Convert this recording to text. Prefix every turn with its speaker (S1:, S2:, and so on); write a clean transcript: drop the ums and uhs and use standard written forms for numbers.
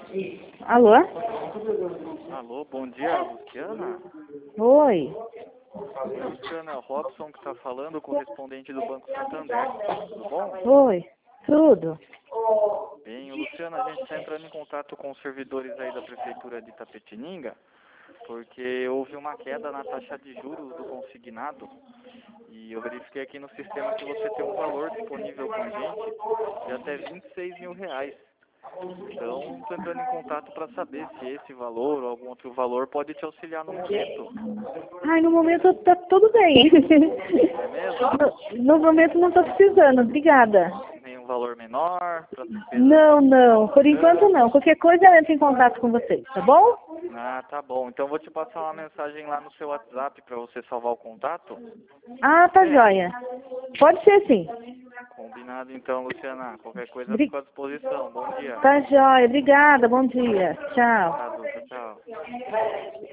S1: Alô?
S2: Alô, bom dia, Luciana.
S1: Oi.
S2: Oi, Luciana, é o Robson que está falando, correspondente do Banco Santander. Tudo bom?
S1: Oi. Tudo?
S2: Bem, Luciana, a gente está entrando em contato com os servidores aí da Prefeitura de Itapetininga, porque houve uma queda na taxa de juros do consignado e eu verifiquei aqui no sistema que você tem um valor disponível com a gente de até R$ 26.000. Então, estou entrando em contato para saber se esse valor ou algum outro valor pode te auxiliar no momento.
S1: Ai, no momento tá tudo bem.
S2: É mesmo?
S1: No momento não tô precisando, obrigada.
S2: Nenhum valor menor para despesas
S1: Não. Por enquanto
S2: grandes?
S1: não. Qualquer coisa eu entro em contato com vocês, tá bom?
S2: Ah, tá bom. Então, vou te passar uma mensagem lá no seu WhatsApp para você salvar o contato.
S1: Ah, tá joia. Pode ser sim.
S2: Combinado então, Luciana. Qualquer coisa,
S1: Bri-
S2: fico à disposição. Bom dia.
S1: Tá joia. Obrigada. Bom dia. Tchau.
S2: Obrigado. Tchau, tchau.